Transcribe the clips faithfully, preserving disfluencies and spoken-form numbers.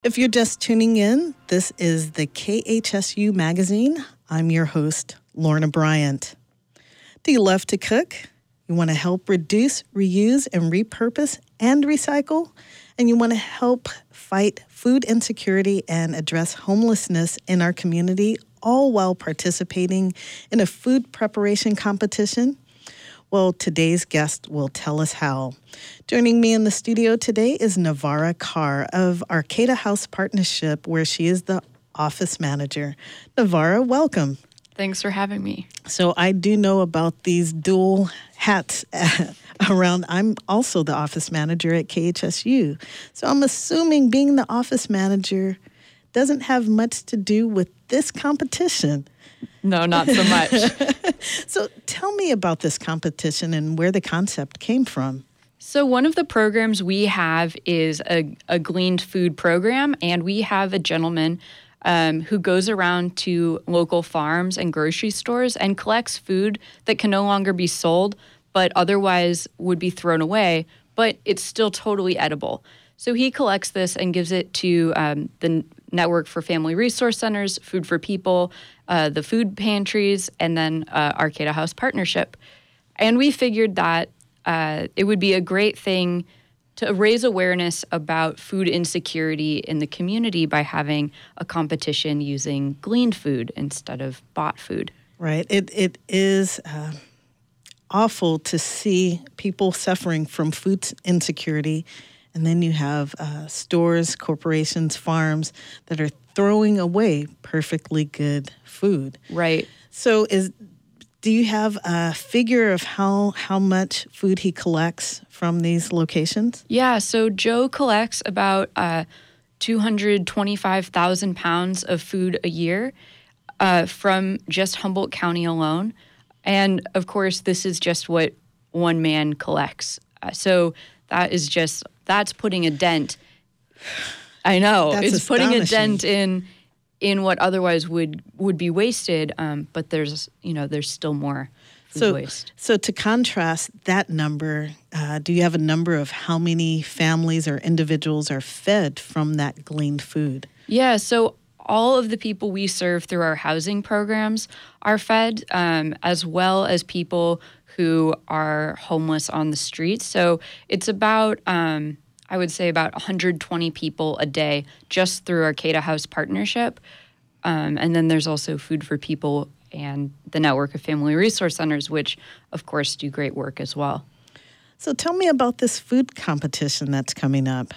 If you're just tuning in, this is the K H S U Magazine. I'm your host, Lorna Bryant. Do you love to cook? You want to help reduce, reuse, and repurpose and recycle? And you want to help fight food insecurity and address homelessness in our community, all while participating in a food preparation competition? Well, today's guest will tell us how. Joining me in the studio today is Navara Carr of Arcata House Partnership, where she is the office manager. Navara, welcome. Thanks for having me. So I do know about these dual hats around. I'm also the office manager at K H S U. So I'm assuming being the office manager doesn't have much to do with this competition. No, not so much. So tell me about this competition and where the concept came from. So one of the programs we have is a, a gleaned food program, and we have a gentleman um, who goes around to local farms and grocery stores and collects food that can no longer be sold, but otherwise would be thrown away, but it's still totally edible. So he collects this and gives it to um, the Network for Family Resource Centers, Food for People, uh, the food pantries, and then uh, Arcata House Partnership. And we figured that uh, it would be a great thing to raise awareness about food insecurity in the community by having a competition using gleaned food instead of bought food. Right. It It is uh, awful to see people suffering from food insecurity. And then you have uh, stores, corporations, farms that are throwing away perfectly good food. Right. So is do you have a figure of how, how much food he collects from these locations? Yeah, so Joe collects about uh, two hundred twenty-five thousand pounds of food a year uh, from just Humboldt County alone. And, of course, this is just what one man collects. Uh, so that is just... That's putting a dent. I know. That's it's putting a astonishing. dent in in what otherwise would would be wasted. Um, but there's you know there's still more food so, waste. So to contrast that number, uh, do you have a number of how many families or individuals are fed from that gleaned food? Yeah. So all of the people we serve through our housing programs are fed, um, as well as people who are homeless on the streets. So it's about, um, I would say about one hundred twenty people a day just through Arcata House Partnership. Um, and then there's also Food for People and the Network of Family Resource Centers, which, of course, do great work as well. So tell me about this food competition that's coming up.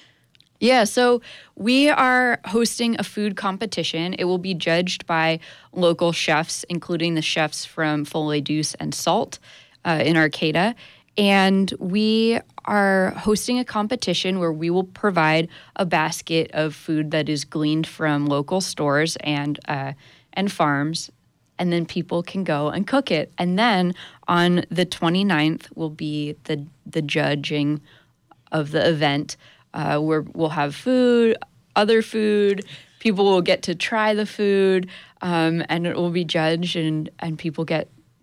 Yeah, so we are hosting a food competition. It will be judged by local chefs, including the chefs from Folie Douce and Salt uh, in Arcata. And we are hosting a competition where we will provide a basket of food that is gleaned from local stores and uh, and farms, and then people can go and cook it. And then on the twenty-ninth will be the the judging of the event. Uh, where we'll have food, other food, people will get to try the food, um, and it will be judged, and, and people get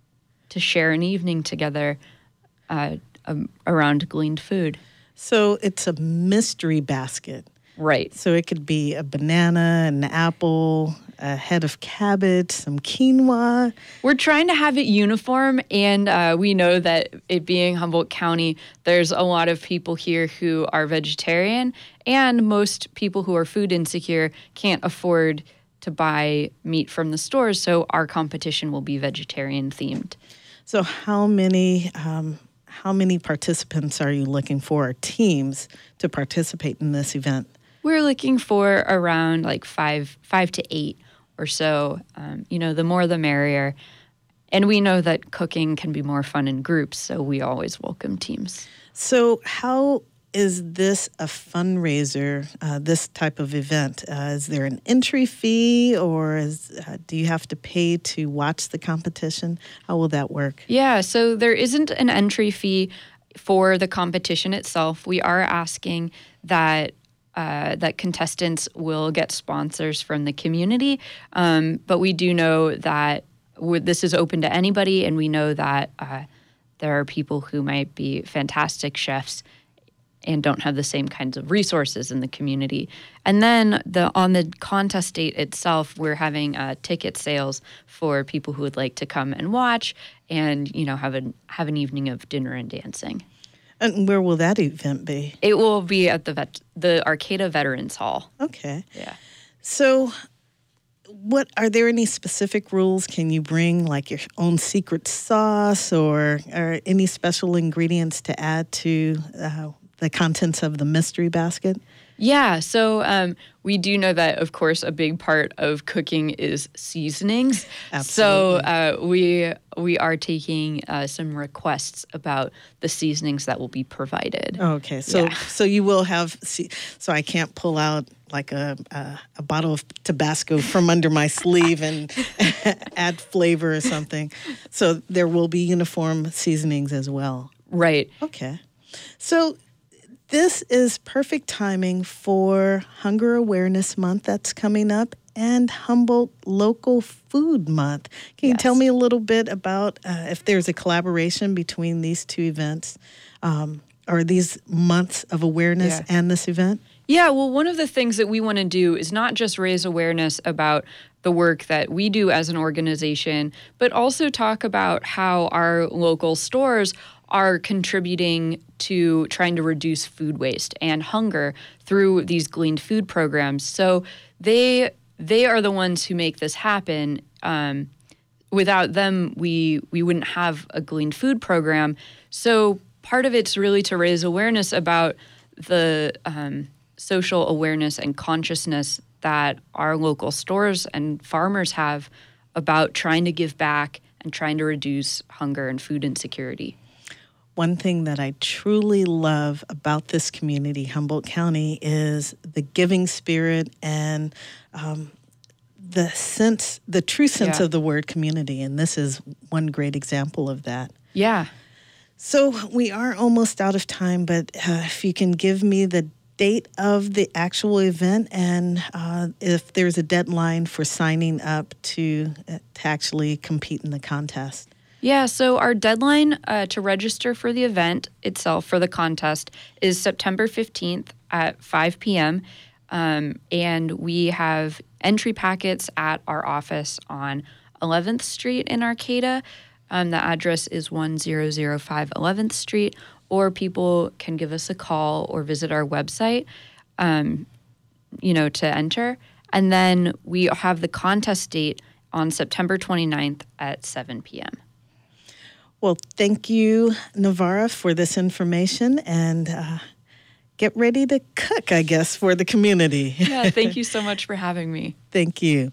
to share an evening together uh, um, around gleaned food. So it's a mystery basket. Right. So it could be a banana, an apple, a head of cabbage, some quinoa. We're trying to have it uniform, and uh, we know that it being Humboldt County, there's a lot of people here who are vegetarian, and most people who are food insecure can't afford to buy meat from the stores, so our competition will be vegetarian themed. So how many um, how many participants are you looking for, or teams, to participate in this event? We're looking for around like five, five to eight or so. Um, you know, the more the merrier. And we know that cooking can be more fun in groups, so we always welcome teams. So how is this a fundraiser, uh, this type of event? Uh, is there an entry fee, or is, uh, do you have to pay to watch the competition? How will that work? Yeah, so there isn't an entry fee for the competition itself. We are asking that Uh, that contestants will get sponsors from the community. Um, but we do know that we're, this is open to anybody, and we know that uh, there are people who might be fantastic chefs and don't have the same kinds of resources in the community. And then the on the contest date itself, we're having uh, ticket sales for people who would like to come and watch and, you know, have an have an evening of dinner and dancing. And where will that event be? It will be at the vet, the Arcata Veterans Hall. Okay. Yeah. So what are there any specific rules? Can you bring like your own secret sauce or, or any special ingredients to add to uh, the contents of the mystery basket? Yeah, so um, we do know that, of course, a big part of cooking is seasonings. Absolutely. So uh, we we are taking uh, some requests about the seasonings that will be provided. Okay, so Yeah. so you will have. See, so I can't pull out like a, a a bottle of Tabasco from under my sleeve and add flavor or something. So there will be uniform seasonings as well. Right. Okay, so. This is perfect timing for Hunger Awareness Month that's coming up and Humboldt Local Food Month. Can you Yes. tell me a little bit about uh, if there's a collaboration between these two events um, or these months of awareness Yeah. and this event? Yeah, well, one of the things that we want to do is not just raise awareness about the work that we do as an organization, but also talk about how our local stores are contributing to trying to reduce food waste and hunger through these gleaned food programs. So they they are the ones who make this happen. Um, without them, we we wouldn't have a gleaned food program. So part of it's really to raise awareness about the um, social awareness and consciousness that our local stores and farmers have about trying to give back and trying to reduce hunger and food insecurity. One thing that I truly love about this community, Humboldt County, is the giving spirit and um, the sense, the true sense Yeah. of the word community. And this is one great example of that. Yeah. So we are almost out of time, but uh, if you can give me the date of the actual event and uh, if there's a deadline for signing up to, uh, to actually compete in the contest. Yeah, so our deadline uh, to register for the event itself, for the contest, is September fifteenth at five p.m. Um, and we have entry packets at our office on eleventh Street in Arcata. Um, the address is one zero zero five eleventh Street, or people can give us a call or visit our website, um, you know, to enter. And then we have the contest date on September twenty-ninth at seven p.m. Well, thank you, Navarra, for this information, and uh, get ready to cook, I guess, for the community. Yeah, thank you so much for having me. Thank you.